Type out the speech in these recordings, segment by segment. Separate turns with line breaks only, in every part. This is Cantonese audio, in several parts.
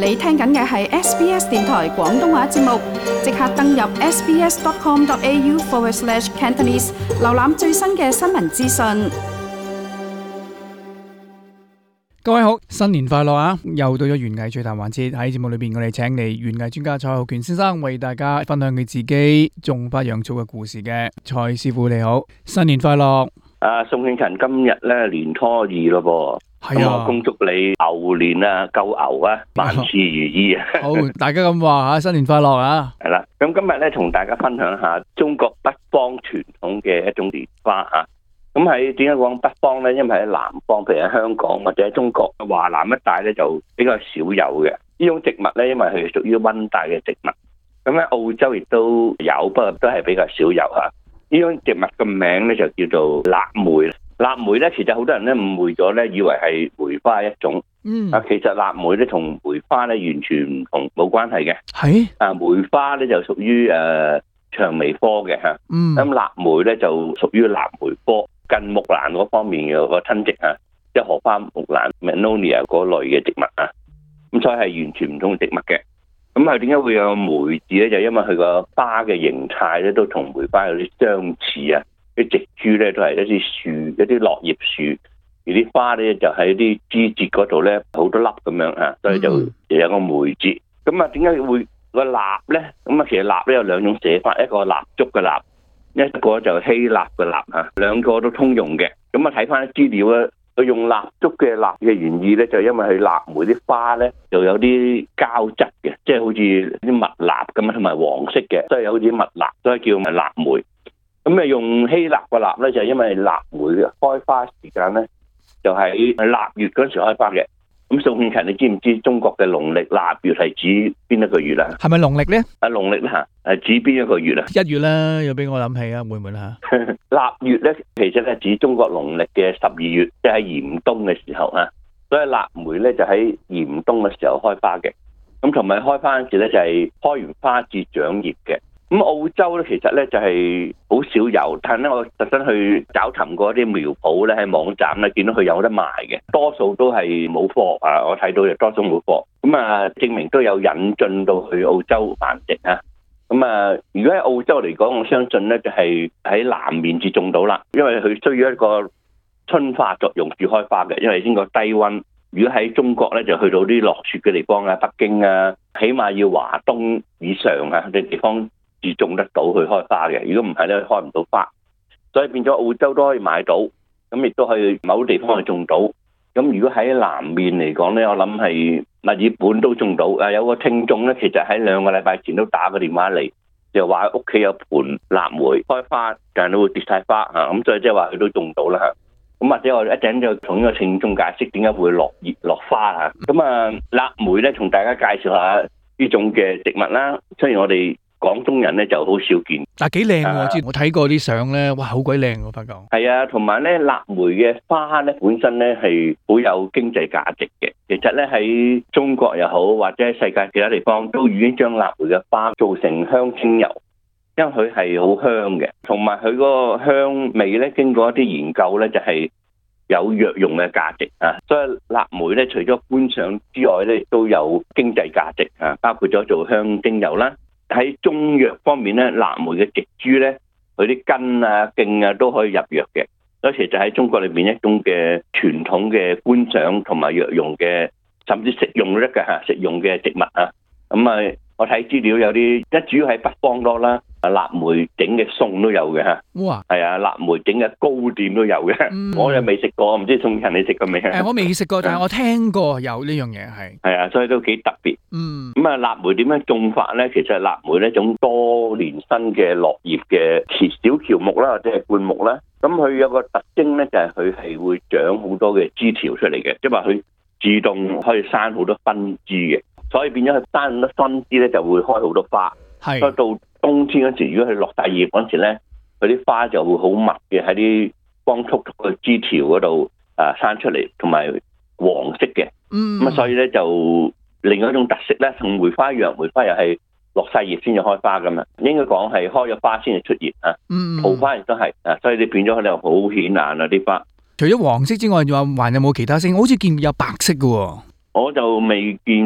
你聽緊嘅係 SBS 電台廣東話節目，即刻登入 sbs.com.au/Cantonese， 瀏覽最新嘅新聞資訊。
各位好，新年快樂啊！又到咗園藝趣談環節，喺節目裏邊，我哋請嚟園藝專家蔡浩權先生為大家分享佢自己種花養草嘅故事嘅。蔡師傅你好，新年快樂！
宋慶勤，今日咧年初二咯噃，咁我恭祝你牛年啊，夠牛啊，萬事如意啊！
好，大家咁話吓，新年快樂啊！
係啦，咁今日咧同大家分享下中國北方傳統嘅一種蓮花啊。咁喺點解講北方咧？因為喺南方，譬如喺香港或者喺中國華南一帶咧，就比較少有嘅呢種植物咧，因為佢係屬於溫帶嘅植物。咁喺澳洲亦都有，不過都係比較少有吓。呢種植物嘅名咧就叫做臘梅。臘梅咧，其實好多人咧誤會咗咧，以為係梅花一種。其實臘梅咧同梅花咧完全唔同，冇關係嘅。
係
梅花咧就屬於薔薇科嘅吓。咁臘梅咧就屬於臘梅科，近木蘭嗰方面嘅個親戚啊，即係荷花木蘭 Magnolia 嗰類嘅植物啊。咁所以係完全唔同嘅植物嘅。咁係點解會有梅字咧？就因為佢個花嘅形態咧都同梅花有啲相似啊。啲植株咧都係一啲樹，一啲落葉樹，而啲花咧就喺啲枝節嗰度咧好多粒咁樣啊，所以就有個梅字。咁啊，點解會個蠟咧？咁啊，其實蠟咧有兩種寫法，一個蠟燭嘅蠟，一個就希臘嘅蠟啊，兩個都通用嘅。咁啊，睇翻啲資料咧，佢用蠟燭嘅蠟嘅原意咧，就因為佢臘梅啲花咧就有啲膠質嘅，即係好似啲蜜蠟咁啊，同埋黃色嘅，所以有啲蜜蠟，所以叫咪臘梅。咁啊，用希臘個臘咧，就係因為臘梅嘅開花時間咧，就喺臘月嗰時開花嘅。咁宋慶勤，你知唔知中國嘅農曆臘月係指邊一個月啊？
係咪農曆咧？
農曆啦嚇，係指邊一個月啊
？1月啦，又俾我諗起啊，會唔會啦？
臘月咧，其實係指中國農曆嘅12月，即係喺嚴冬嘅時候啊。所以臘梅咧就喺嚴冬嘅時候開花嘅。咁同埋開花嗰時咧就係開完花至長葉嘅。咁澳洲咧，其實咧就係好少有，但係咧我特登去找尋過一啲苗圃咧，喺網站咧見到佢有得賣嘅，多數都係冇貨啊！我睇到就多數冇貨，咁啊證明都有引進到去澳洲繁殖啊！咁啊，如果喺澳洲嚟講，我相信咧就係喺南面至種到啦，因為佢需要一個春化作用至開花嘅，因為經過低溫。如果喺中國咧，就去到啲落雪嘅地方啊，北京啊，起碼要華東以上啊啲地方至種得到去開花嘅，如果唔係咧，開唔到花，所以變咗澳洲都可以買到，咁亦都去某啲地方去種到。咁如果喺南面嚟講咧，我諗係墨爾本都種到。有個聽眾咧，其實喺2個禮拜前都打個電話嚟，就話屋企有盆臘梅開花，但係都會跌晒花啊，咁所以即係話佢都種到啦嚇。咁或者我一陣就同呢個聽眾解釋點解會落葉落花啊。咁啊，臘梅咧，同大家介紹下呢種嘅植物啦。雖然我哋廣東人咧就好少見，
但係幾靚喎！我睇過啲相咧，哇，好鬼靚喎！發覺
係啊，同埋咧臘梅嘅花咧本身咧係好有經濟價值嘅。其實咧喺中國又好，或者喺世界其他地方都已經將臘梅嘅花做成香精油，因為佢係好香嘅，同埋佢嗰個香味咧經過一啲研究咧就係有藥用嘅價值啊。所以臘梅咧除咗觀賞之外咧，都有經濟價值啊，包括咗做香精油啦。喺中藥方面咧，臘梅嘅植株咧，佢啲根啊、莖啊都可以入藥嘅。所以其實喺中國裏邊一種嘅傳統嘅觀賞同埋藥用嘅，甚至食用都得嘅嚇，食用嘅植物啊。咁啊，我睇資料有啲，主要喺北方多啦。臘梅整嘅餸都有嘅嚇，
哇！
係啊，臘梅整嘅糕點都有嘅。我又未食過，唔知宋慶勤你食過未啊？
我未食過，但係我聽過有呢樣嘢係
啊，所以都幾特別。咁啊，臘梅點樣種法咧？其實臘梅呢種多年生嘅落葉嘅小喬木啦，或者係灌木啦。咁佢有個特徵咧，就係佢係會長好多嘅枝條出嚟嘅，即係話佢自動可以生好多分支嘅，所以變咗佢生好多分支咧，就會開好多花。所以到冬天嗰時，如果佢落大葉嗰時咧，佢啲花就會好密嘅喺啲光禿禿嘅枝條嗰度生出嚟，同埋黃色嘅。咁所以咧就另外一種特色咧，同梅花一樣，梅花又係落晒葉先至開花噶嘛，應該講係開咗花先至出葉啊。桃花亦都係啊，所以你變咗佢哋好顯眼啊啲花。
除咗黃色之外，仲有還有冇其他色？我好似見有白色嘅喎。
我就未見過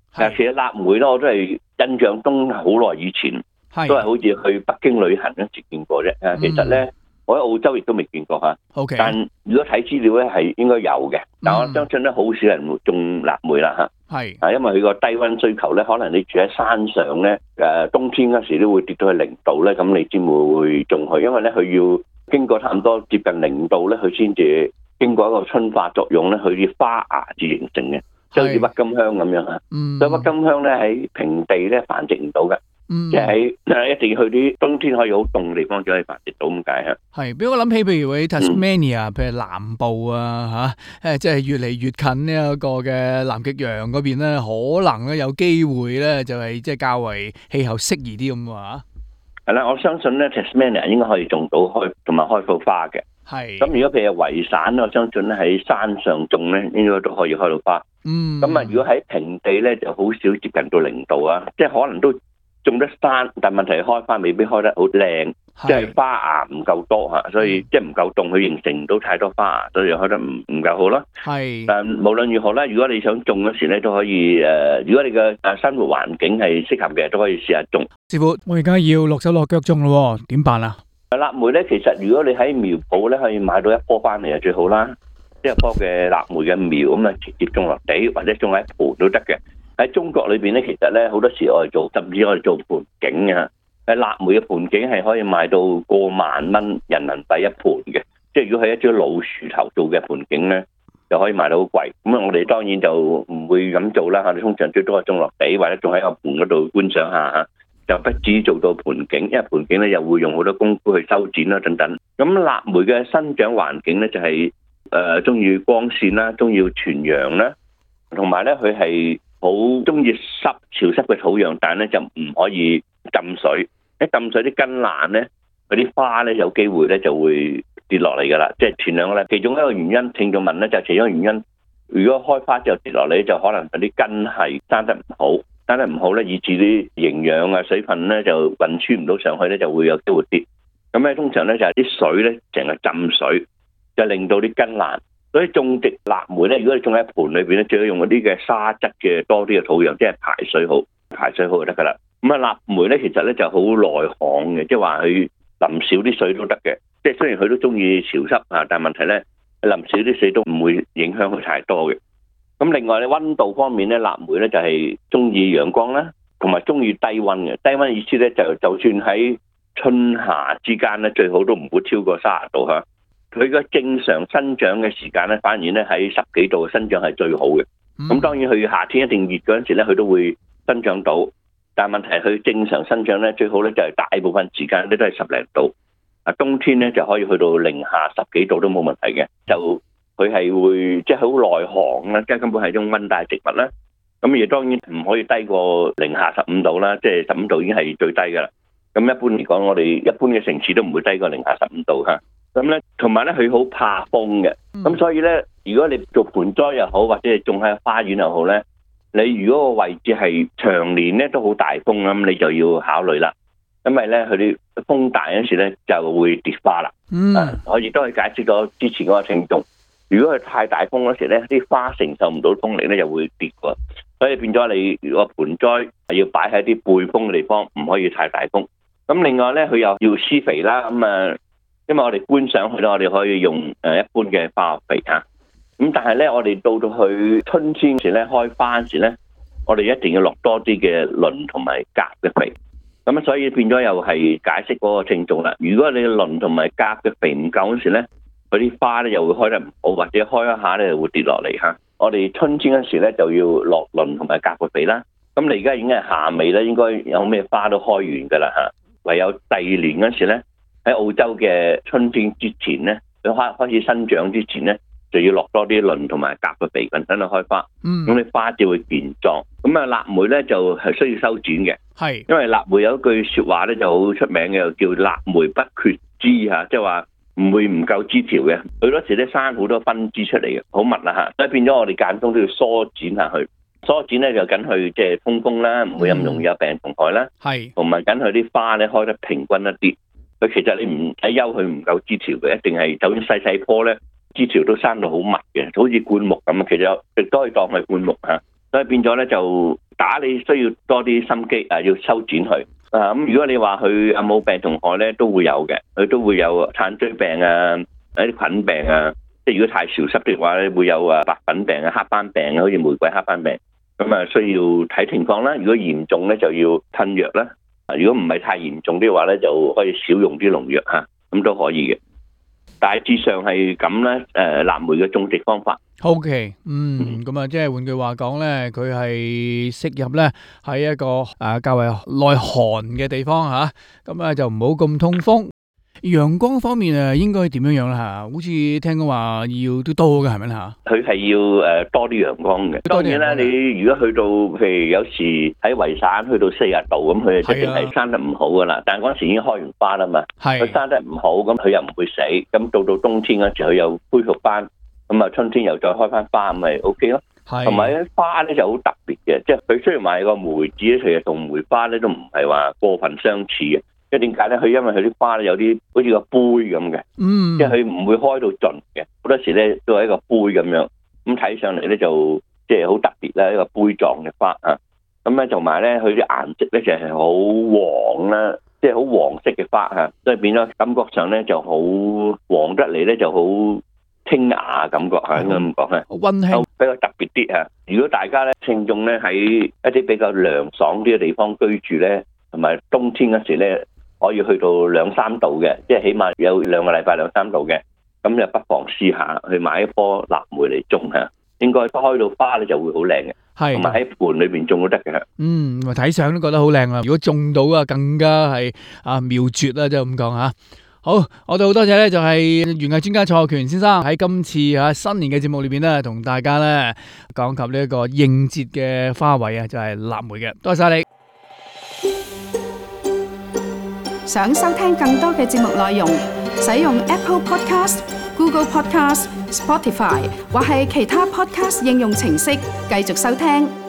其實臘梅咧，我都係印象中好耐以前都係好似去北京旅行嗰時見過啫。其實咧，我喺澳洲亦都未見過嚇。
OK，
但如果睇資料咧，係應該有嘅。但我相信咧，好少人會種臘梅啦嚇。
係
因為佢個低溫需求咧，可能你住喺山上咧，冬天嗰時都會跌到去0度咧，咁你先會種佢。因為咧，佢要經過差唔多接近0度咧，佢先至經過一個春化作用咧，佢啲花芽至形成嘅，即係好似鬱金香咁樣啊。所以鬱金香咧喺平地咧繁殖唔到嘅。即係一定要去啲冬天可以好凍嘅地方先可以繁殖到咁解嚇。
係，俾我諗起，譬如喺 Tasmania，譬如南部啊嚇，即係越嚟越近呢一個嘅南極洋嗰邊咧，可能咧有機會咧就係即係較為氣候適宜啲咁啊。
係啦，我相信咧 Tasmania 應該可以種到同埋開到花嘅。係。咁如果譬如維省，我相信咧喺山上種咧，應該都可以開到花。咁如果喺平地咧，就好少接近到0度啊，即係可能都種得山，但問題開花未必開得好靚，即係花芽唔夠多嚇，所以即係唔夠凍，佢形成唔到太多花芽，所以開得唔夠好啦。係。但無論如何咧，如果你想種嗰時咧，都可以如果你嘅生活環境係適合嘅，都可以試下種。
師傅，我而家要落手落腳種咯，點辦啊？
臘梅咧，其實如果你喺苗圃咧，可以買到一棵翻嚟就最好啦，一棵嘅臘梅嘅苗咁啊，直接種落地或者種喺盆都得嘅。喺中國裏邊咧，其實咧好多時我哋做，甚至我哋做盆景啊。喺臘梅嘅盆景係可以賣到過萬蚊人民幣一盆嘅，即係如果係一張老樹頭做嘅盆景咧，就可以賣到好貴。咁啊，我哋當然就唔會咁做啦。我哋通常最多係種落地或者種喺個盆嗰度觀賞下嚇，就不至於做到盆景，因為盆景咧又會用好多功夫去修剪啦等等。咁臘梅嘅生長環境咧就係中意光線啦，中意全陽啦，同埋咧佢係好中意潮濕嘅土壤，但係咧就唔可以浸水。一浸水啲根爛咧，嗰啲花咧有機會咧就會跌落嚟噶啦。即係前兩個咧，其中一個原因，聽眾問咧就其中一個原因，如果開花之後跌落嚟，就可能嗰啲根係生得唔好咧，以致啲營養啊水分咧就運輸唔到上去咧，就會有機會跌。咁咧通常咧就係啲水咧成日浸水，就令到啲根爛。所以種植臘梅咧，如果你種喺盆裏邊咧，最好用嗰啲嘅沙質嘅多啲嘅土壤，即係排水好就得噶啦。咁臘梅咧其實咧就好耐旱嘅，即係話佢淋少啲水都得嘅。即係雖然佢都中意潮濕啊，但係問題咧淋少啲水都唔會影響佢太多嘅。咁另外咧溫度方面咧，臘梅咧就係中意陽光啦，同埋中意低溫嘅。低溫意思咧就算喺春夏之間咧，最好都唔會超過30度嚇。佢個正常生長嘅時間咧，反而咧喺10幾度嘅生長係最好嘅。咁當然佢夏天一定熱嗰陣時咧，佢都會生長到。但係問題係佢正常生長咧，最好咧就係大部分時間咧都係10零度。冬天咧就可以去到零下10幾度都冇問題嘅。就佢係會即係好耐旱啦，即係根本係一種溫帶植物啦。咁亦當然唔可以低過零下15度啦，即係15度已經係最低㗎啦。咁一般嚟講，我哋一般嘅城市都唔會低過零下15度嚇。咁咧，同埋咧，佢好怕風嘅。咁所以咧，如果你做盆栽又好，或者係種喺花園又好咧，你如果個位置係長年咧都好大風，咁你就要考慮啦。因為咧，佢啲風大嗰時咧就會跌花啦。我亦都係解釋咗之前嗰個聽眾，如果佢太大風嗰時咧，啲花承受唔到風力咧，就會跌喎。所以變咗你個盆栽係要擺喺啲背風嘅地方，唔可以太大風。咁另外咧，佢又要施肥啦。因為我哋觀賞佢咧，我哋可以用一般嘅化學肥嚇。咁但係咧，我哋到去春天時咧，開花時咧，我哋一定要落多啲嘅磷同埋鉀嘅肥。咁所以變咗又係解釋嗰個聽眾啦。如果你嘅磷同埋鉀嘅肥唔夠嗰時咧，嗰啲花咧又會開得唔好，或者開一下咧就會跌落嚟嚇。我哋春天嗰時咧就要落磷同埋鉀嘅肥啦。咁你而家已經係夏尾咧，應該有咩花都開完㗎啦嚇。唯有第二年嗰時咧，喺澳洲嘅春天之前咧，佢開始生長之前咧，就要落多啲磷同埋鉀嘅肥等等去開花。咁你花就會健壯。咁臘梅咧就係需要修剪嘅。係，因為臘梅有一句説話咧就好出名嘅，叫臘梅不缺枝嚇，即係話唔會唔夠枝條嘅。好多時咧生好多分支出嚟嘅，好密啦嚇，所以變咗我哋間中都要疏剪下去。疏剪咧就緊去即係通風啦，唔會咁容易有病蟲害啦。係，同埋緊佢啲花咧開得平均一啲。佢其實你唔使憂佢唔夠枝條嘅，一定係就算細細棵咧，枝條都生到好密嘅，好似灌木咁啊。其實亦都可以當係灌木嚇，所以變咗咧就打你需要多啲心機要修剪佢。咁如果你話佢冇病蟲害咧，都會有嘅，佢都會有炭疽病啊，一啲菌病啊。即係如果太潮濕嘅話咧，會有白粉病啊、黑斑病啊，好似玫瑰黑斑病。咁需要睇情況啦。如果嚴重咧，就要吞藥啦。如果唔係太嚴重啲話咧，就可以少用啲農藥嚇，咁都可以嘅。大致上係咁咧，臘梅嘅種植方法。
OK，咁即係換句話講咧，佢係適合咧喺一個較為耐寒嘅地方嚇，咁就唔好咁通風。陽光方面應該點樣啦嚇？好似聽講話要都多嘅係咪嚇？
佢係要多啲陽光嘅。當然啦，你如果去到譬如有時喺維省去到40度咁，佢就一定係生得唔好噶啦。但係嗰陣時已經開完花啦嘛，佢生得唔好，咁佢又唔會死。咁到冬天嗰時佢又恢復翻，咁春天又再開翻花，咪 OK 咯。同埋啲花咧就好特別嘅，即係佢雖然話個梅子咧，其實同梅花咧都唔係話過分相似嘅。即係點解咧？佢因為佢啲花咧有啲好似個杯咁嘅，即係佢唔會開到盡嘅，好多時咧都係一個杯咁樣，咁睇上嚟咧就即係好特別啦，一個杯狀嘅花啊。咁咧同埋咧佢啲顏色咧就係好黃啦，即係好黃色嘅花嚇，所以變咗感覺上咧就好黃得嚟咧就好清雅感覺嚇，應該咁講咧，
溫馨
比較特別啲嚇。如果大家咧聽眾咧喺一啲比較涼爽啲嘅地方居住咧，同埋冬天嗰時咧，可以去到2-3度嘅，即係起碼有2個禮拜2-3度嘅，咁就不妨試下去買一棵臘梅嚟種下，應該開到花咧就會好靚嘅，同埋喺盆裏邊種都得嘅。
睇相都覺得好靚啦，如果種到啊，更加係妙絕啦，即係咁講嚇。好，我哋好多謝咧，就係園藝專家蔡浩權先生喺今次新年嘅節目裏邊咧，同大家咧講及呢一個應節嘅花卉啊，就係臘梅嘅。多謝晒你。
想收聽更多嘅節目內容，使用 Apple Podcast、Google Podcast、Spotify 或係其他 Podcast 應用程式繼續收聽。